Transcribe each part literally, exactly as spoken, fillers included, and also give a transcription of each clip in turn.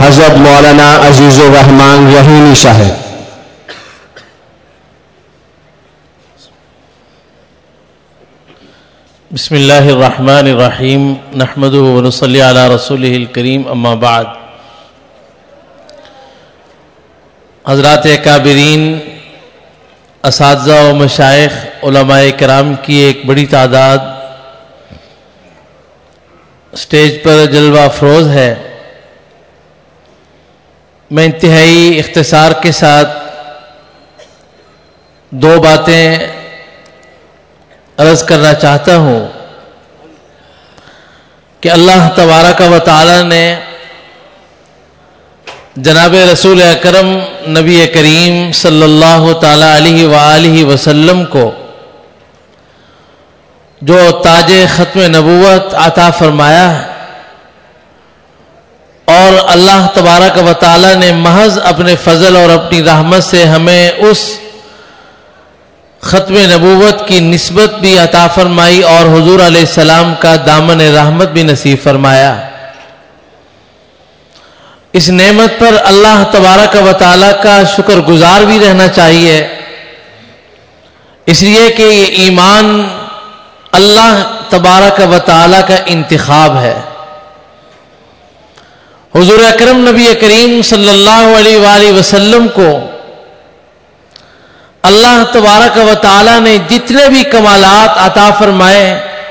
حضرت مولانا عزیز الرحمان رحیمی صاحب. بسم اللہ الرحمن الرحیم نحمدہ ونصلی علی رسولہ الکریم اما بعد. حضرات اکابرین، اساتذہ و مشائخ، علماء کرام کی ایک بڑی تعداد اسٹیج پر جلوہ افروز ہے. میں انتہائی اختصار کے ساتھ دو باتیں عرض کرنا چاہتا ہوں کہ اللہ تبارک و تعالی نے جناب رسول اکرم نبی کریم صلی اللہ تعالی علیہ وآلہ وسلم کو جو تاج ختم نبوت عطا فرمایا ہے، اور اللہ تبارک و تعالی نے محض اپنے فضل اور اپنی رحمت سے ہمیں اس ختم نبوت کی نسبت بھی عطا فرمائی اور حضور علیہ السلام کا دامن رحمت بھی نصیب فرمایا. اس نعمت پر اللہ تبارک و تعالی کا شکر گزار بھی رہنا چاہیے، اس لیے کہ یہ ایمان اللہ تبارک و تعالی کا انتخاب ہے. حضور اکرم نبی کریم صلی اللہ علیہ وآلہ وسلم کو اللہ تبارک و تعالی نے جتنے بھی کمالات عطا فرمائے،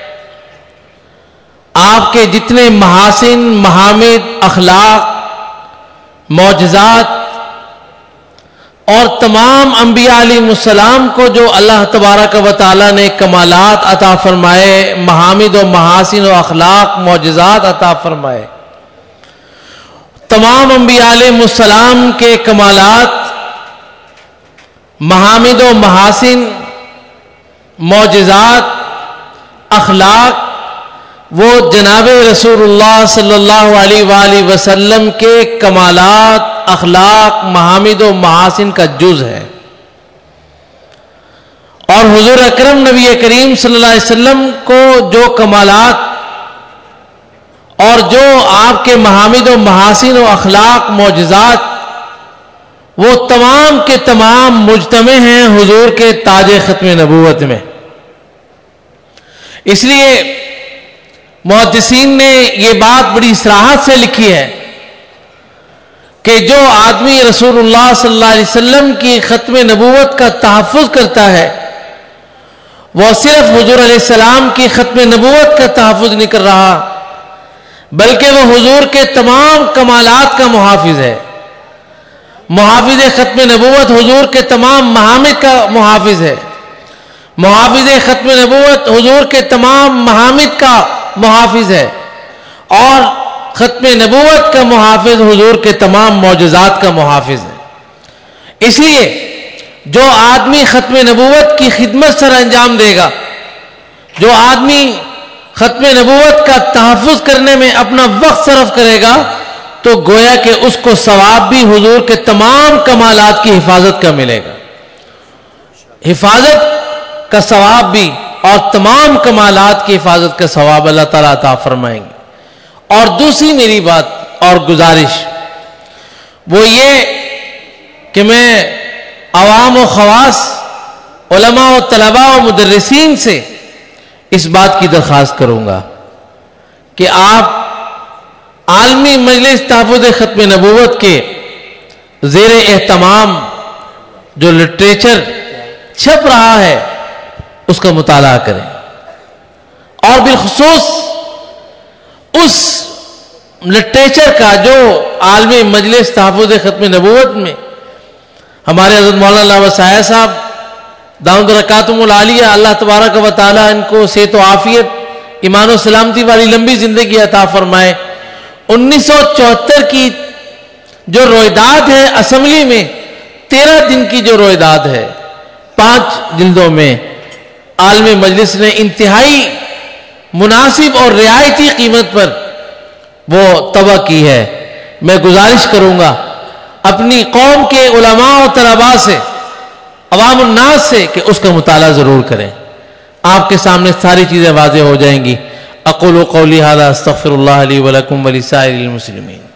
آپ کے جتنے محاسن، محامد، اخلاق، معجزات، اور تمام انبیاء علیہ السلام کو جو اللہ تبارک و تعالی نے کمالات عطا فرمائے، محامد و محاسن و اخلاق، معجزات عطا فرمائے، تمام انبیاء علیہ السلام کے کمالات، محامد و محاسن، معجزات، اخلاق وہ جناب رسول اللہ صلی اللہ علیہ وآلہ وسلم کے کمالات، اخلاق، محامد و محاسن کا جز ہے. اور حضور اکرم نبی کریم صلی اللہ علیہ وسلم کو جو کمالات اور جو آپ کے محامد و محاسن و اخلاق، معجزات، وہ تمام کے تمام مجتمع ہیں حضور کے تاج ختم نبوت میں. اس لیے محدثین نے یہ بات بڑی صراحت سے لکھی ہے کہ جو آدمی رسول اللہ صلی اللہ علیہ وسلم کی ختم نبوت کا تحفظ کرتا ہے، وہ صرف حضور علیہ السلام کی ختم نبوت کا تحفظ نہیں کر رہا، بلکہ وہ حضور کے تمام کمالات کا محافظ ہے. محافظ ختم نبوت حضور کے تمام محامد کا محافظ ہے. محافظ ختم نبوت حضور کے تمام محامد کا محافظ ہے، اور ختم نبوت کا محافظ حضور کے تمام معجزات کا محافظ ہے. اس لیے جو آدمی ختم نبوت کی خدمت سر انجام دے گا، جو آدمی ختم نبوت کا تحفظ کرنے میں اپنا وقت صرف کرے گا، تو گویا کہ اس کو ثواب بھی حضور کے تمام کمالات کی حفاظت کا ملے گا. حفاظت کا ثواب بھی اور تمام کمالات کی حفاظت کا ثواب اللہ تعالیٰ عطا فرمائیں گے. اور دوسری میری بات اور گزارش وہ یہ کہ میں عوام و خواص، علماء و طلباء و مدرسین سے اس بات کی درخواست کروں گا کہ آپ عالمی مجلس تحفظ ختم نبوت کے زیر اہتمام جو لٹریچر چھپ رہا ہے اس کا مطالعہ کریں، اور بالخصوص اس لٹریچر کا جو عالمی مجلس تحفظ ختم نبوت میں ہمارے حضرت مولانا وسائے صاحب دامت برکاتہم العالیہ، اللہ تبارک و تعالی ان کو صحت و عافیت، ایمان و سلامتی والی لمبی زندگی عطا فرمائے، انیس سو چوہتر کی جو رویداد ہے اسمبلی میں، تیرہ دن کی جو رویداد ہے، پانچ جلدوں میں عالمی مجلس نے انتہائی مناسب اور رعایتی قیمت پر وہ طبع کی ہے. میں گزارش کروں گا اپنی قوم کے علماء و طلباء سے، عوام الناس سے، کہ اس کا مطالعہ ضرور کریں. آپ کے سامنے ساری چیزیں واضح ہو جائیں گی. اقول قولی ھذا استغفر اللہ لی ولکم ولسائر المسلمین.